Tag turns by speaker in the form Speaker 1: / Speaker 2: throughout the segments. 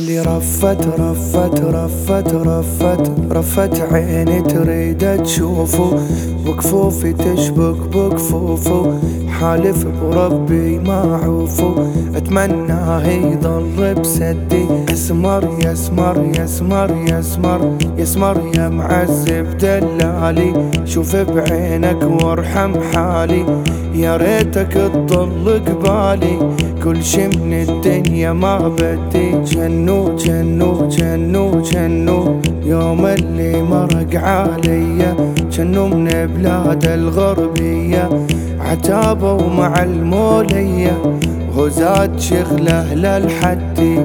Speaker 1: اللي رفت عيني تريد تشوفه، وكفوفي تشبك بكفوفه، حالف بربي ما عوفه، اتمناه يضل بسدي. يسمر يسمر يسمر يسمر يسمر يا معذب دلالي، شوف بعينك وارحم حالي، يا ريتك تضل قبالي، كل شي من الدنيا ما بدي. جنو جنو جنو جنو يوم اللي مرق عليا، جنو من بلاد الغربية، عتابوا مع المولية، وزاد شغله للحدي.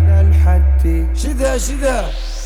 Speaker 1: شذا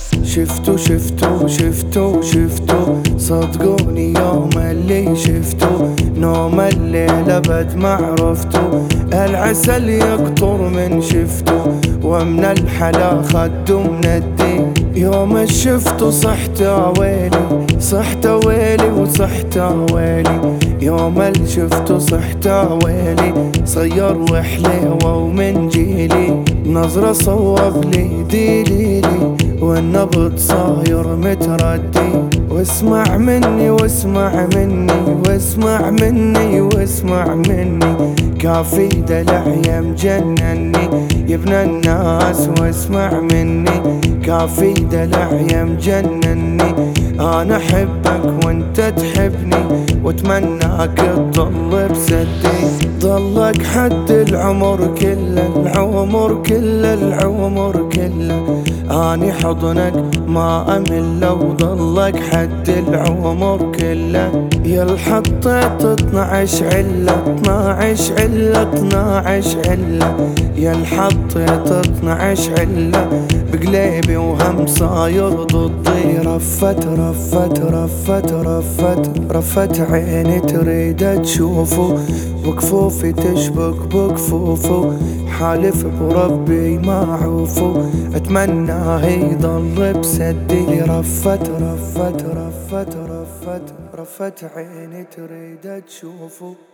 Speaker 1: شفتو صدقوني يوم اللي شفتو، نوم الليل ابد ما عرفتو، العسل يقطر من شفتو، ومن الحلا خدو من الدين. يوم شفتو صحت ويلي وصحت ويلي، يوم شفتو صحت ويلي، صير وحليوه ومن جيلي، نظرة صوب لي ديليلي، والنبض صاير متردي. واسمع مني واسمع مني واسمع مني واسمع مني، كافي دلع يا مجنني يا ابن الناس، واسمع مني كافي دلع يا مجنني، انا احبك وانت تحبني، واتمناك تضل بسدي. ضلك حد العمر كله، العمر كله العمر كله، اني حضنك ما امل، وضلك حد العمر كله. يا الحطيت 12 علة 12 علة 12 علة، يا الحطيت 12 علة بقليبي وهم صاير ضدي. رفت عيني تريد تشوفه، وكفوفي تشبك بكفوفه، حالف بربي ما عوفه، اتمناه يضل بسدي. رفت عيني تريد تشوفه.